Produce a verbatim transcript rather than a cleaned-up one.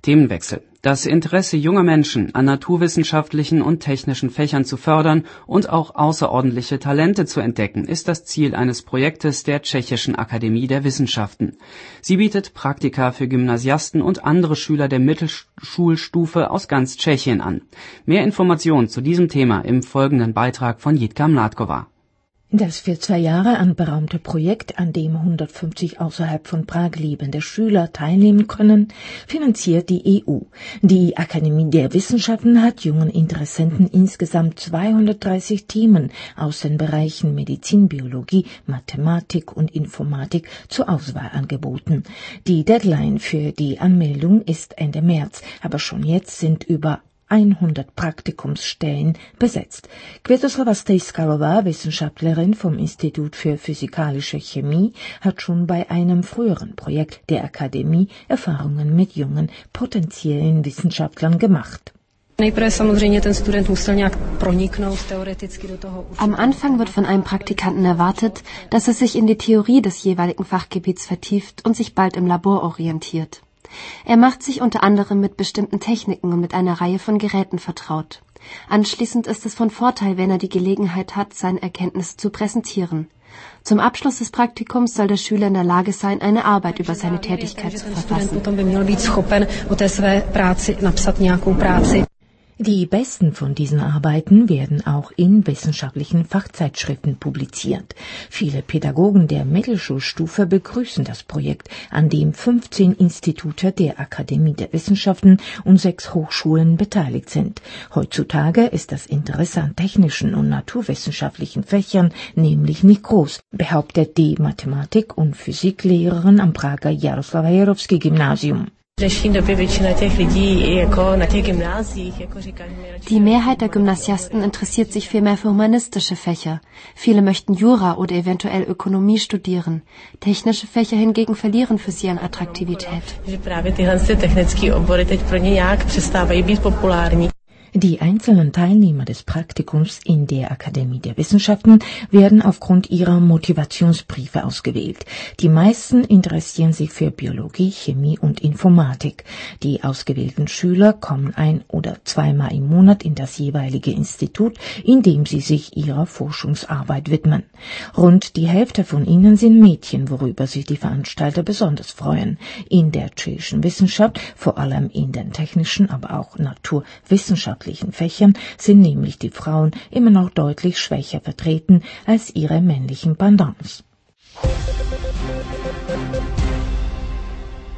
Themenwechsel. Das Interesse junger Menschen an naturwissenschaftlichen und technischen Fächern zu fördern und auch außerordentliche Talente zu entdecken, ist das Ziel eines Projektes der Tschechischen Akademie der Wissenschaften. Sie bietet Praktika für Gymnasiasten und andere Schüler der Mittelschulstufe aus ganz Tschechien an. Mehr Informationen zu diesem Thema im folgenden Beitrag von Jitka Mládková. Das für zwei Jahre anberaumte Projekt, an dem hundertfünfzig außerhalb von Prag lebende Schüler teilnehmen können, finanziert die E U. Die Akademie der Wissenschaften hat jungen Interessenten insgesamt zweihundertdreißig Themen aus den Bereichen Medizin, Biologie, Mathematik und Informatik zur Auswahl angeboten. Die Deadline für die Anmeldung ist Ende März, aber schon jetzt sind über hundert Praktikumsstellen besetzt. Květoslava Stejskalová, Wissenschaftlerin vom Institut für physikalische Chemie, hat schon bei einem früheren Projekt der Akademie Erfahrungen mit jungen, potenziellen Wissenschaftlern gemacht. Am Anfang wird von einem Praktikanten erwartet, dass er sich in die Theorie des jeweiligen Fachgebiets vertieft und sich bald im Labor orientiert. Er macht sich unter anderem mit bestimmten Techniken und mit einer Reihe von Geräten vertraut. Anschließend ist es von Vorteil, wenn er die Gelegenheit hat, seine Erkenntnisse zu präsentieren. Zum Abschluss des Praktikums soll der Schüler in der Lage sein, eine Arbeit über seine Tätigkeit zu verfassen. Die besten von diesen Arbeiten werden auch in wissenschaftlichen Fachzeitschriften publiziert. Viele Pädagogen der Mittelschulstufe begrüßen das Projekt, an dem fünfzehn Institute der Akademie der Wissenschaften und sechs Hochschulen beteiligt sind. Heutzutage ist das Interesse an technischen und naturwissenschaftlichen Fächern nämlich nicht groß, behauptet die Mathematik- und Physiklehrerin am Prager Jaroslava-Jerovský-Gymnasium. Die Mehrheit der Gymnasiasten interessiert sich vielmehr für humanistische Fächer. Viele möchten Jura oder eventuell Ökonomie studieren. Technische Fächer hingegen verlieren für sie an Attraktivität. Die einzelnen Teilnehmer des Praktikums in der Akademie der Wissenschaften werden aufgrund ihrer Motivationsbriefe ausgewählt. Die meisten interessieren sich für Biologie, Chemie und Informatik. Die ausgewählten Schüler kommen ein- oder zweimal im Monat in das jeweilige Institut, in dem sie sich ihrer Forschungsarbeit widmen. Rund die Hälfte von ihnen sind Mädchen, worüber sich die Veranstalter besonders freuen. In der tschechischen Wissenschaft, vor allem in den technischen, aber auch naturwissenschaftlichen Fächern, sind nämlich die Frauen immer noch deutlich schwächer vertreten als ihre männlichen Pendants.